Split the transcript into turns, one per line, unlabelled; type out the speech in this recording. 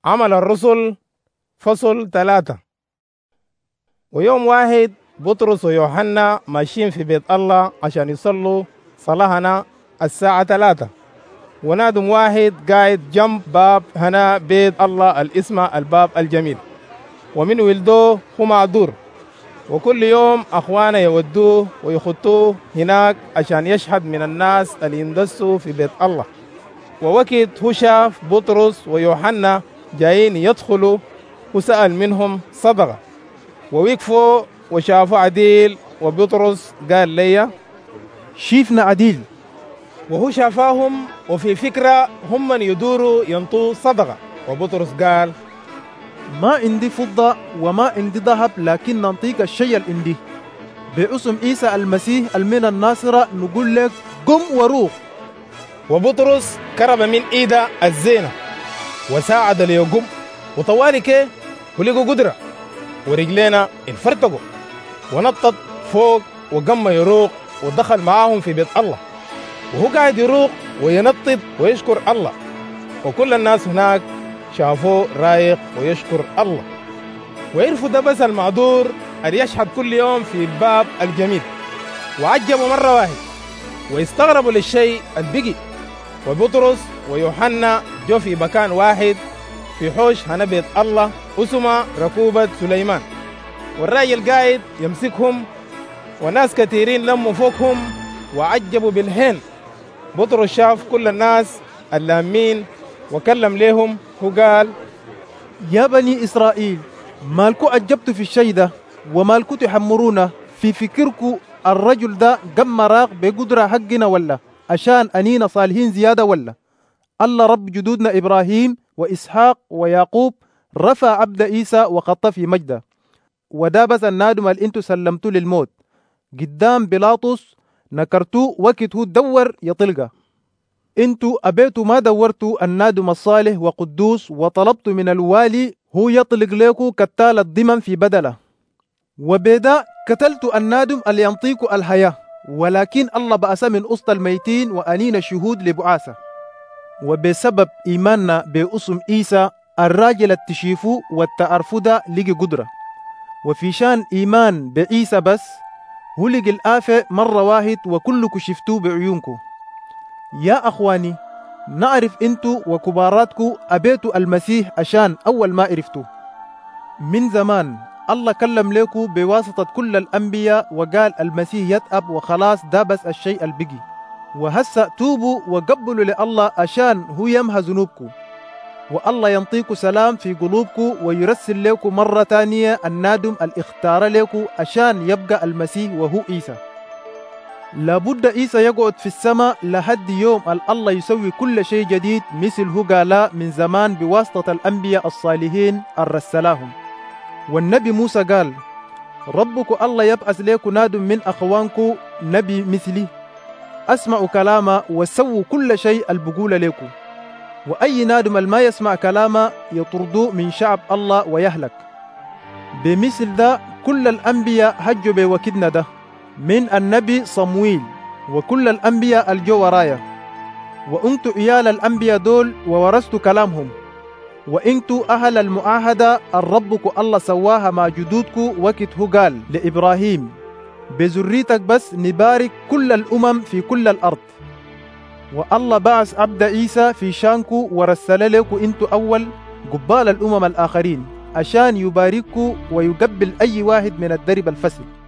عمل الرسل فصل 3. ويوم واحد بطرس ويوحنا ماشيين في بيت الله عشان يصلوا صلاة الساعة 3، ونادم واحد قاعد جنب باب هنا بيت الله الاسم الباب الجميل، ومن ولدوه هو معذور، وكل يوم أخوانه يودوه ويخطوه هناك عشان يشهد من الناس اللي يندسوا في بيت الله. ووقت هو شاف بطرس ويوحنا جايين يدخلوا وسأل منهم صدقة، ووقفوا وشافوا عديل، وبطرس قال لي
شيفنا عديل.
وهو شافاهم وفي فكرة هم من يدوروا ينطوا صدقة، وبطرس قال
ما عندي فضة وما عندي ذهب، لكن ننطيك الشيء اللي عندي. باسم عيسى المسيح المن الناصرة نقول لك قم وروح.
وبطرس كرب من ايده الزينة وساعد ليقوم، وطوالي كيه ولقوا قدرة، ورجلينا انفرتقوا ونطط فوق وقام يروق، ودخل معاهم في بيت الله، وهو قاعد يروق وينطط ويشكر الله، وكل الناس هناك شافوه رايق ويشكر الله، ويعرفوا ده بس المعذور اللي يشهد كل يوم في الباب الجميل. وعجبوا مرة واحد ويستغربوا للشيء البقي. وبطرس ويوحنا جو في مكان واحد في حوش هنا بيت الله اسمه ركوبة سليمان، والراجل قاعد يمسكهم، وناس كثيرين لموا فوقهم وعجبوا بالهين. بطرس شاف كل الناس اللامين وكلم لهم، هو قال
يا بني إسرائيل، مالكو عجبتوا في الشيء ده ومالكو تحمرونا في فكركو الرجل ده قم مراق بقدرة حقنا، ولا عشان أنينا صالحين زيادة، ولا الله رب جدودنا إبراهيم وإسحاق ويعقوب رفع عبد عيسى وخط في مجده، وده بس النادم اللي انتو سلمتوا للموت قدام بيلاطس نكرتو وقت هو دور يطلقه. انتو أبيتوا ما دورتوا النادم الصالح وقدوس، وطلبتوا من الوالي هو يطلق لكم كتال الضمن في بدله، وبدا قتلتوا النادم اللي ينطيكوا الحياة، ولكن الله بأس من أسط الميتين وأنين شهود لبعاثة. وبسبب إيماننا باسم عيسى الراجل التشيفو والتعرفو ده لقي قدرة، وفي شان إيمان بعيسى بس هو لقي الآفة مرة واحد وكلكم شفتوه بعيونكم. يا أخواني، نعرف انتو وكباراتكو أبيتوا المسيح عشان أول ما عرفتوا من زمان الله كلم لكم بواسطة كل الأنبياء وقال المسيح يتأب وخلاص، ده بس الشيء البقي. وهسا توبوا وقبلوا لله عشان هو يمحى ذنوبكم، والله ينطيكم سلام في قلوبكم ويرسل لكم مرة تانية النادم الاختار لكم عشان يبقى المسيح وهو عيسى. لابد عيسى يقعد في السماء لحد يوم الله يسوي كل شيء جديد، مثل هو قال من زمان بواسطة الأنبياء الصالحين الرسلاهم. والنبي موسى قال ربكم الله يبعث لكم نادم من أخوانكم نبي مثلي، أسمعوا كلامه وسووا كل شيء البقول لكم، وأي نادم ما يسمع كلامه يطردوه من شعب الله ويهلك. بمثل ده كل الأنبياء حجوا بوكدنا ده، من النبي صمويل وكل الأنبياء الجو ورايا، وأنتوا عيال الأنبياء دول وورثتوا كلامهم، وإنتوا أهل المعاهدة الربكم الله سواها مع جدودكم وقت هو قال لإبراهيم بذريتك بس نبارك كل الأمم في كل الأرض. والله بعث عبد عيسى في شانكو ورسل لكم انتو أول قبال الأمم الآخرين عشان يبارككم ويقبل أي واحد من الدرب الفسد.